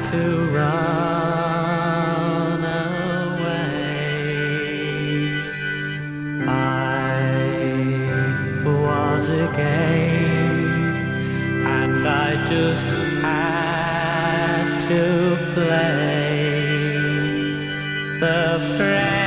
to run away. I was a game, and I just had to play the friend.